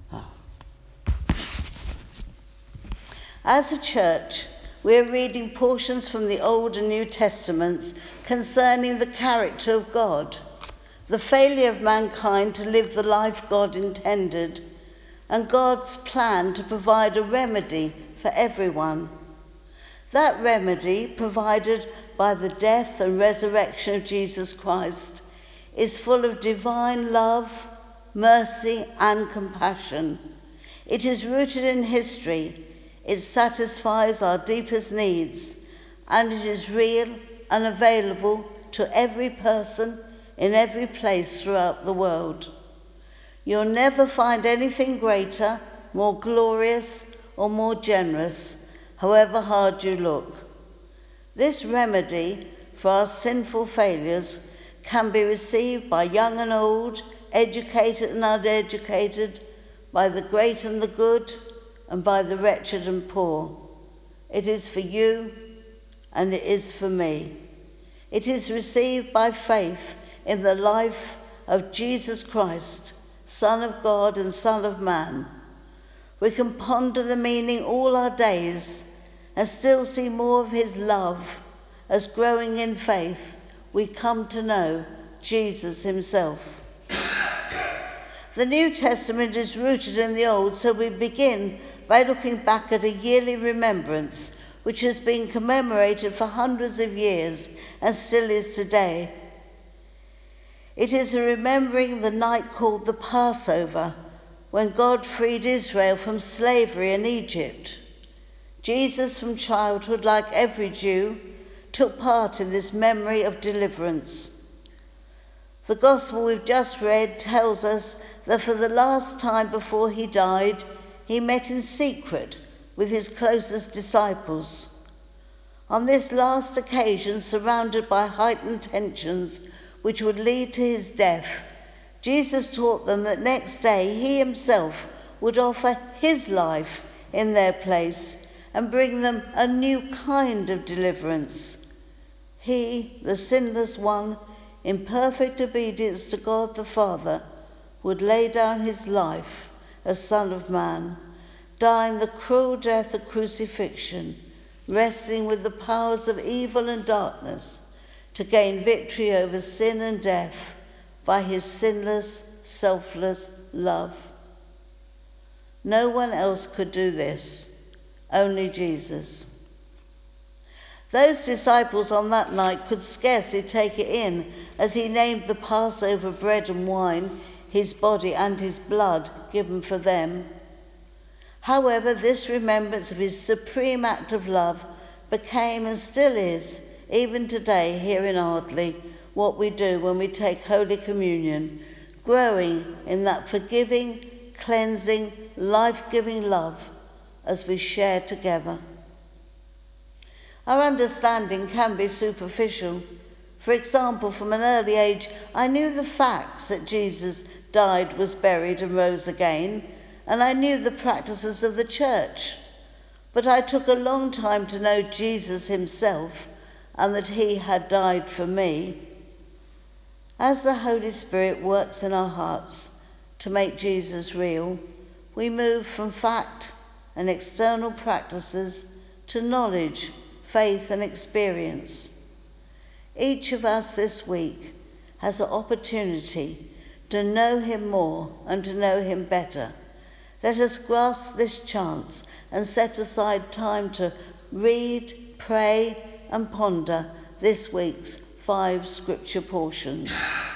As a church, we are reading portions from the Old and New Testaments concerning the character of God, the failure of mankind to live the life God intended, and God's plan to provide a remedy for everyone. That remedy, provided by the death and resurrection of Jesus Christ, is full of divine love, mercy, and compassion. It is rooted in history. It satisfies our deepest needs, and it is real and available to every person in every place throughout the world. You'll never find anything greater, more glorious, or more generous, however hard you look. This remedy for our sinful failures can be received by young and old, educated and uneducated, by the great and the good, and by the wretched and poor. It is for you, and it is for me. It is received by faith in the life of Jesus Christ, Son of God and Son of Man. We can ponder the meaning all our days and still see more of his love as, growing in faith, we come to know Jesus himself. The New Testament is rooted in the Old, so we begin by looking back at a yearly remembrance which has been commemorated for hundreds of years and still is today. It is a remembering the night called the Passover, when God freed Israel from slavery in Egypt. Jesus, from childhood, like every Jew, took part in this memory of deliverance. The Gospel we've just read tells us that for the last time before he died, he met in secret with his closest disciples. On this last occasion, surrounded by heightened tensions which would lead to his death, Jesus taught them that next day he himself would offer his life in their place and bring them a new kind of deliverance. He, the sinless one, in perfect obedience to God the Father, would lay down his life as Son of Man, dying the cruel death of crucifixion, wrestling with the powers of evil and darkness to gain victory over sin and death by his sinless, selfless love. No one else could do this, only Jesus. Those disciples on that night could scarcely take it in as he named the Passover bread and wine his body and his blood given for them. However, this remembrance of his supreme act of love became and still is, even today here in Ardley, what we do when we take Holy Communion, growing in that forgiving, cleansing, life-giving love as we share together. Our understanding can be superficial. For example, from an early age, I knew the facts that Jesus died, was buried, and rose again, and I knew the practices of the church. But I took a long time to know Jesus himself and that he had died for me. As the Holy Spirit works in our hearts to make Jesus real, we move from fact and external practices to knowledge, faith, and experience. Each of us this week has an opportunity to know him more and to know him better. Let us grasp this chance and set aside time to read, pray, and ponder this week's 5 scripture portions.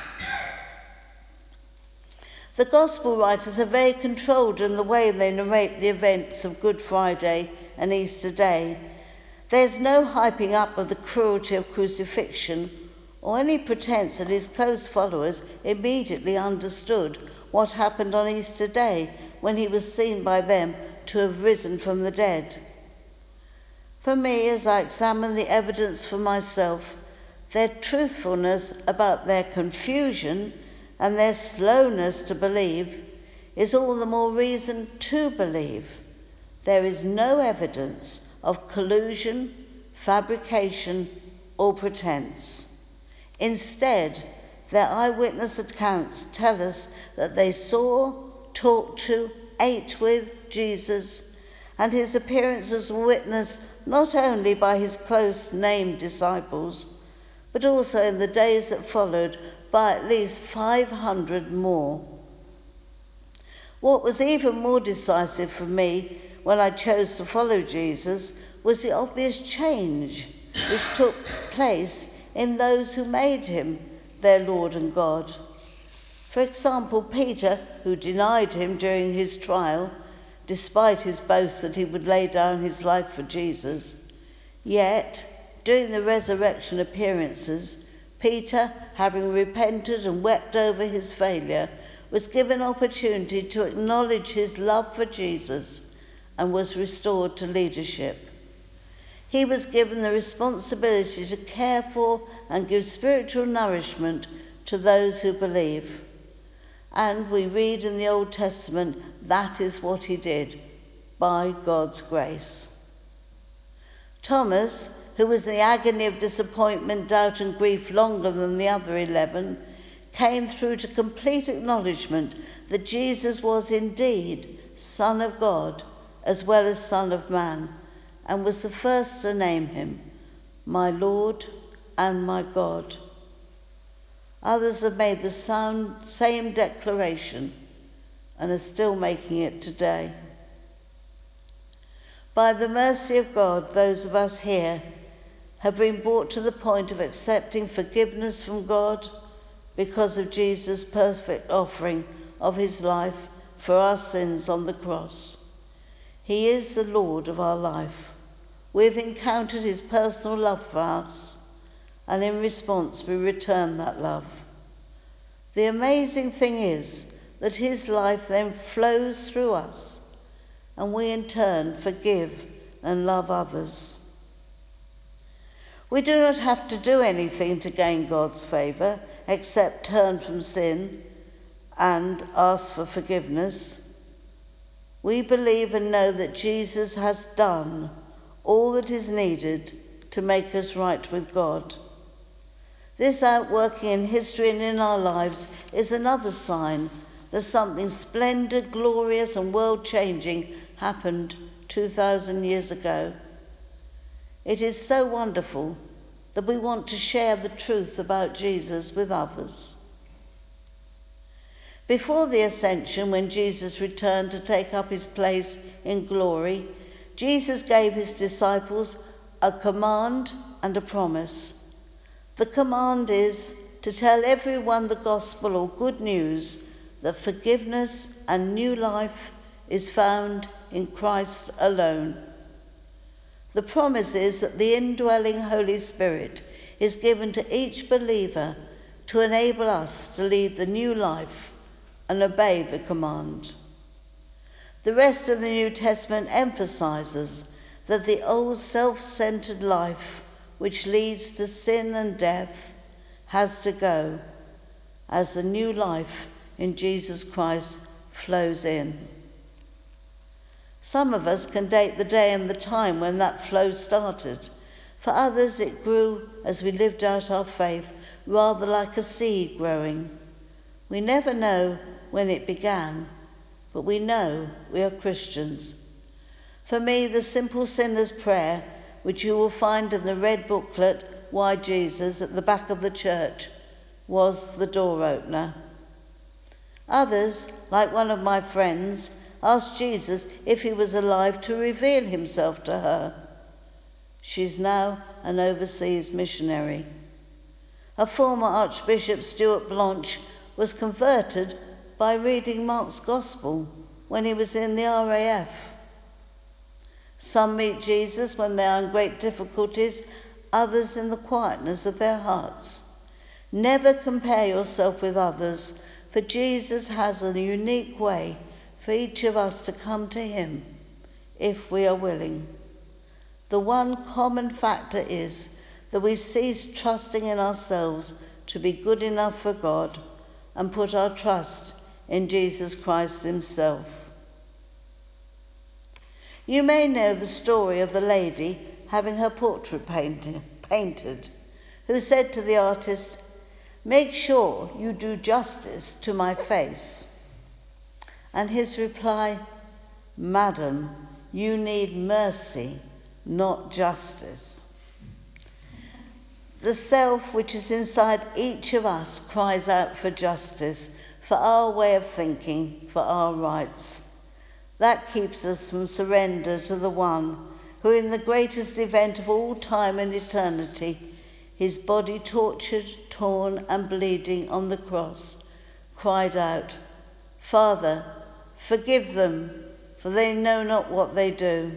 The Gospel writers are very controlled in the way they narrate the events of Good Friday and Easter Day. There's no hyping up of the cruelty of crucifixion or any pretense that his close followers immediately understood what happened on Easter Day when he was seen by them to have risen from the dead. For me, as I examine the evidence for myself, their truthfulness about their confusion and their slowness to believe is all the more reason to believe. There is no evidence of collusion, fabrication, or pretense. Instead, their eyewitness accounts tell us that they saw, talked to, ate with Jesus, and his appearances were witnessed not only by his close named disciples, but also in the days that followed by at least 500 more. What was even more decisive for me when I chose to follow Jesus was the obvious change which took place in those who made him their Lord and God. For example, Peter, who denied him during his trial, despite his boast that he would lay down his life for Jesus, yet, during the resurrection appearances, Peter, having repented and wept over his failure, was given opportunity to acknowledge his love for Jesus and was restored to leadership. He was given the responsibility to care for and give spiritual nourishment to those who believe. And we read in the Old Testament that is what he did, by God's grace. Thomas, who was in the agony of disappointment, doubt and grief longer than the other 11, came through to complete acknowledgement that Jesus was indeed Son of God as well as Son of Man, and was the first to name him, my Lord and my God. Others have made the same declaration and are still making it today. By the mercy of God, those of us here have been brought to the point of accepting forgiveness from God because of Jesus' perfect offering of his life for our sins on the cross. He is the Lord of our life. We've encountered his personal love for us, and in response we return that love. The amazing thing is that his life then flows through us, and we in turn forgive and love others. We do not have to do anything to gain God's favour except turn from sin and ask for forgiveness. We believe and know that Jesus has done all that is needed to make us right with God. This outworking in history and in our lives is another sign that something splendid, glorious and world-changing happened 2,000 years ago. It is so wonderful that we want to share the truth about Jesus with others. Before the ascension, when Jesus returned to take up his place in glory, Jesus gave his disciples a command and a promise. The command is to tell everyone the gospel or good news that forgiveness and new life is found in Christ alone. The promise is that the indwelling Holy Spirit is given to each believer to enable us to lead the new life and obey the command. The rest of the New Testament emphasizes that the old self-centered life, which leads to sin and death, has to go as the new life in Jesus Christ flows in. Some of us can date the day and the time when that flow started. For others, it grew as we lived out our faith, rather like a seed growing. We never know when it began, but we know we are Christians. For me, the simple sinner's prayer, which you will find in the red booklet, Why Jesus, at the back of the church, was the door opener. Others, like one of my friends, asked Jesus if he was alive to reveal himself to her. She's now an overseas missionary. A former Archbishop, Stuart Blanche, was converted by reading Mark's Gospel when he was in the RAF. Some meet Jesus when they are in great difficulties, others in the quietness of their hearts. Never compare yourself with others, for Jesus has a unique way for each of us to come to him, if we are willing. The one common factor is that we cease trusting in ourselves to be good enough for God and put our trust in Jesus Christ himself. You may know the story of the lady having her portrait painted, who said to the artist, "Make sure you do justice to my face." And his reply, "Madam, you need mercy, not justice." The self which is inside each of us cries out for justice, for our way of thinking, for our rights. That keeps us from surrender to the one who, in the greatest event of all time and eternity, his body tortured, torn and bleeding on the cross, cried out, "Father, forgive them, for they know not what they do."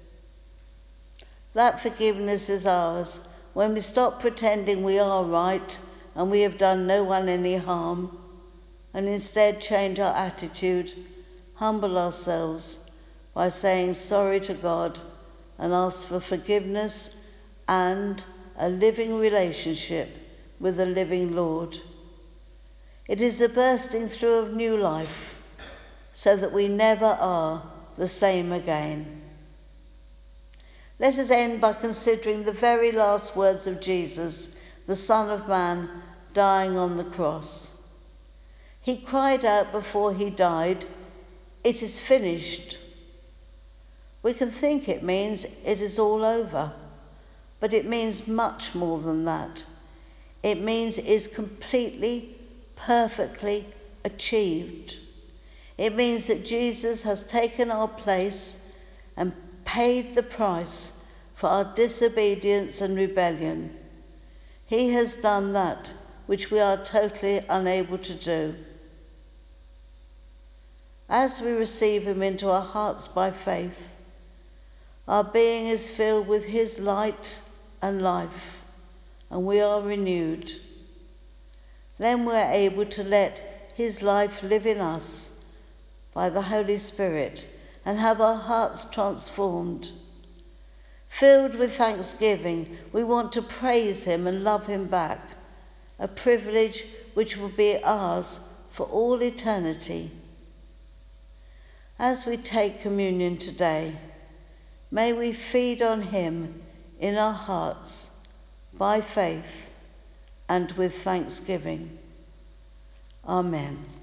That forgiveness is ours when we stop pretending we are right and we have done no one any harm, and instead change our attitude, humble ourselves by saying sorry to God and ask for forgiveness and a living relationship with the living Lord. It is a bursting through of new life, so that we never are the same again. Let us end by considering the very last words of Jesus, the Son of Man, dying on the cross. He cried out before he died, "It is finished." We can think it means it is all over, but it means much more than that. It means it is completely, perfectly achieved. It means that Jesus has taken our place and paid the price for our disobedience and rebellion. He has done that which we are totally unable to do. As we receive him into our hearts by faith, our being is filled with his light and life, and we are renewed. Then we're able to let his life live in us by the Holy Spirit and have our hearts transformed. Filled with thanksgiving, we want to praise him and love him back, a privilege which will be ours for all eternity. As we take communion today, may we feed on him in our hearts by faith and with thanksgiving. Amen.